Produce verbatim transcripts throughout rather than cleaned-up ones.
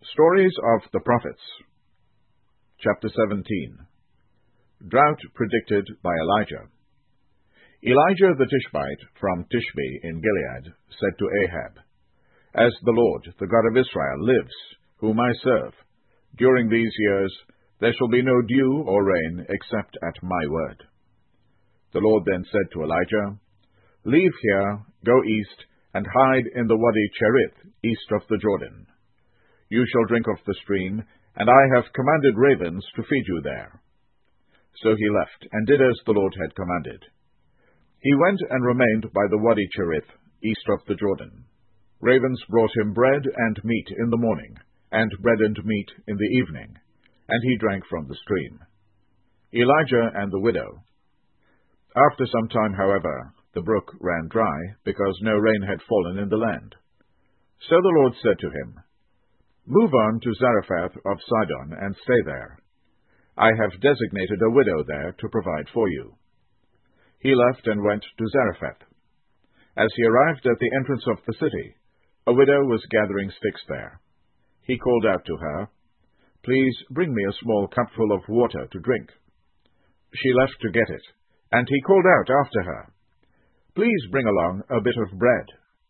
Stories of the Prophets. Chapter seventeen. Drought predicted by Elijah. Elijah the Tishbite from Tishbe in Gilead said to Ahab, "As the Lord, the God of Israel, lives, whom I serve, during these years there shall be no dew or rain except at my word." The Lord then said to Elijah, "Leave here, go east, and hide in the Wadi Cherith, east of the Jordan. You shall drink of the stream, and I have commanded ravens to feed you there." So he left, and did as the Lord had commanded. He went and remained by the Wadi Cherith, east of the Jordan. Ravens brought him bread and meat in the morning, and bread and meat in the evening, and he drank from the stream. Elijah and the widow. After some time, however, the brook ran dry, because no rain had fallen in the land. So the Lord said to him, "Move on to Zarephath of Sidon, and stay there. I have designated a widow there to provide for you." He left and went to Zarephath. As he arrived at the entrance of the city, a widow was gathering sticks there. He called out to her, "Please bring me a small cupful of water to drink." She left to get it, and he called out after her, "Please bring along a bit of bread."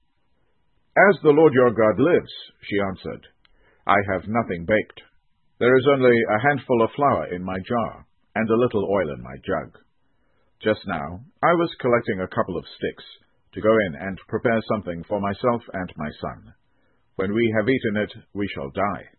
"As the Lord your God lives," she answered, "I have nothing baked. There is only a handful of flour in my jar, and a little oil in my jug. Just now I was collecting a couple of sticks, to go in and prepare something for myself and my son. When we have eaten it, we shall die."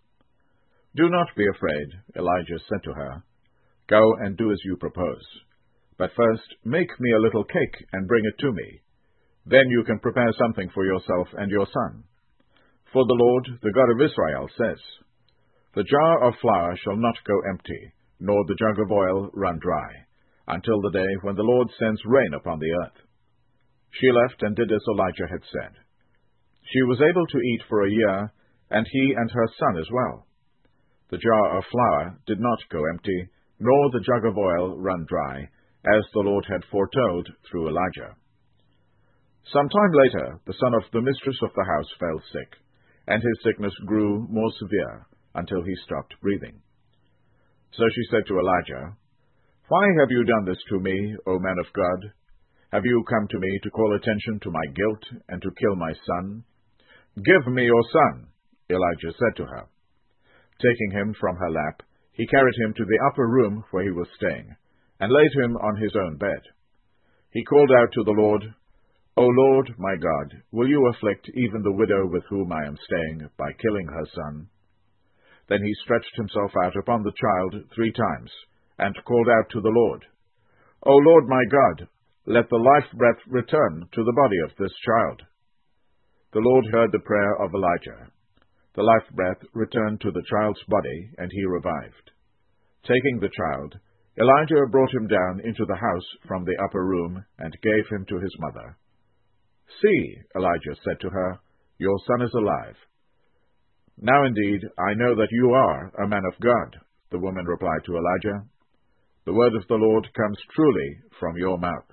"Do not be afraid," Elijah said to her. "Go and do as you propose. But first make me a little cake and bring it to me. Then you can prepare something for yourself and your son. For the Lord, the God of Israel, says, 'The jar of flour shall not go empty, nor the jug of oil run dry, until the day when the Lord sends rain upon the earth.'" She left and did as Elijah had said. She was able to eat for a year, and he and her son as well. The jar of flour did not go empty, nor the jug of oil run dry, as the Lord had foretold through Elijah. Some time later, the son of the mistress of the house fell sick, and his sickness grew more severe, until he stopped breathing. So she said to Elijah, "Why have you done this to me, O man of God? Have you come to me to call attention to my guilt and to kill my son?" "Give me your son," Elijah said to her. Taking him from her lap, he carried him to the upper room where he was staying, and laid him on his own bed. He called out to the Lord, "O Lord, my God, will you afflict even the widow with whom I am staying by killing her son?" Then he stretched himself out upon the child three times, and called out to the Lord, "O Lord my God, let the life breath return to the body of this child." The Lord heard the prayer of Elijah. The life breath returned to the child's body, and he revived. Taking the child, Elijah brought him down into the house from the upper room, and gave him to his mother. "See," Elijah said to her, "your son is alive." "Now indeed I know that you are a man of God," the woman replied to Elijah. "The word of the Lord comes truly from your mouth."